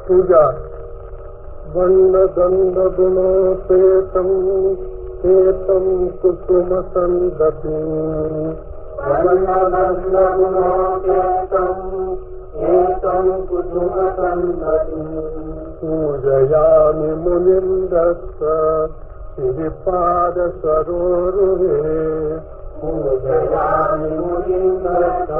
पूजा वर्णगन्धगुणोपेतं हेतं कुसुमसन्दतिं वर्णगन्धगुणोपेतं हेतं कुसुमसन्दतिं पूजयामि मुनीन्द्रस्य श्रीपादसरोरुहे पूजयामि मुनीन्द्रस्य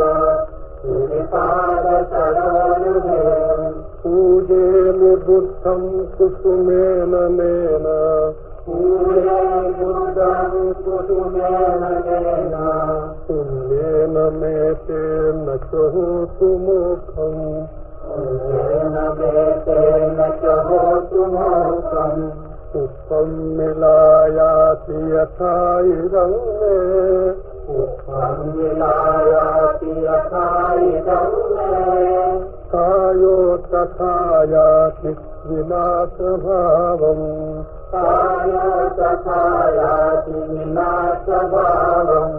श्रीपादसरोरुहे पूजेमि बुद्धं कुसुमेन मेन पूजे बुद्धं कुसुमेन मेन पुण्येन मे तेन च होतु मोक्षम् पुण्येन मे तेन च होतु मोक्षम् पुष्पं मिलायाति यथा इदं मे पुष्पं विलायाति यथा इदं मे कायो तथा याति विनाशभावम् कायो तथा याति विनाशभावम्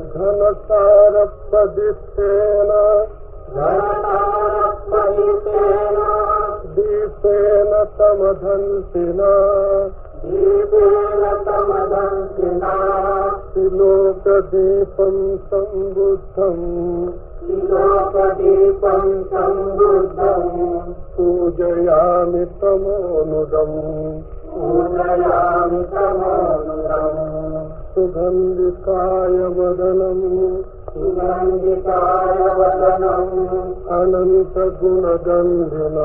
घनसारप्रदिष्टेन घनसारप्रदिष्टेन दीपेन तमधन्तिना दीपेन तमधन्तिना त्रिलोकदीपं सम्बुद्धम् त्रिलोकदीपं सम्बुद्धम् पूजयामि तमोनुदम् पूजयामि तमोनुदम् सुगन्धिकाय वदनम् सुगन्धिकाय वदनम् अनन्तगुणगन्धिना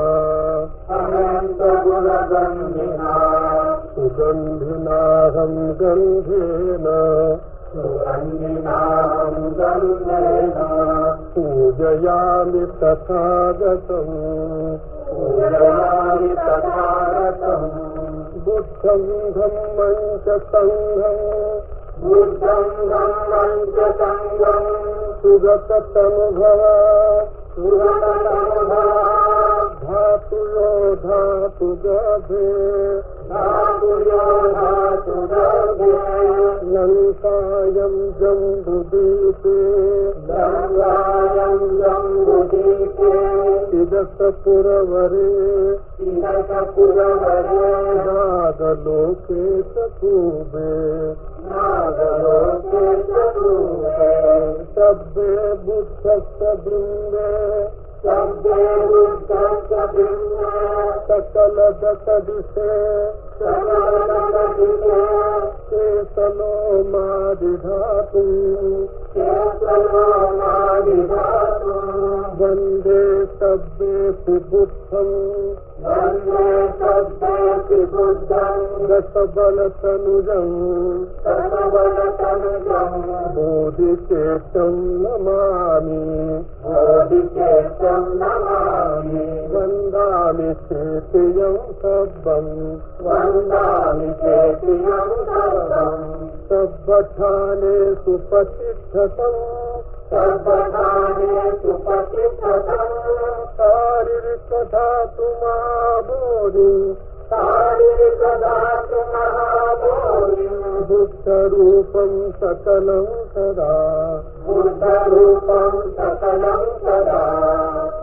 अनन्तगुणगन्धिना सुगन्धिनाहं गन्धेन सुगन्धिनाहं गन्धेन पूजयामि तथागतम् पूजयामि तथागतम् बुद्धं धम्मं च संघं बुद्धं धम्मं च संघं सुगततनुभवा सुगततनुभवा धातुयो धातुगभे धातुयो धातुगभे लङ्कायं जम्बुदीपे गङ्गायं जम्बुदीपे इदसपुरवरे इदसपुरवरे नागलोके च पूर्वे नागलोके च पूर्वे शब्दे बुद्धस्य बृन्दे शब्दे बुद्धस्य बृन्दे सकलदशदिशे सकलदशदिशे केतनो मादिधातुम् केतनोमादिधातुम् वन्दे शब्देषु बुद्धम् वन्दे शब्देषु बुद्धम् दशबलतनुजम् दशबलतनुजम् बोधिकेशं नमामि बोधिकेशं नमामि वन्दामि चेतियं सब्बम् वन्दामि चेतियं सर्वम् सब्बठानेषु प्रतिष्ठतम् सर्वधानेषु प्रतिष्ठतम् शारीरिकधातुमाबोधिम् शारीरिकधातुमहाबोधिम् बुद्धरूपं सकलं सदा बुद्धरूपं सकलं सदा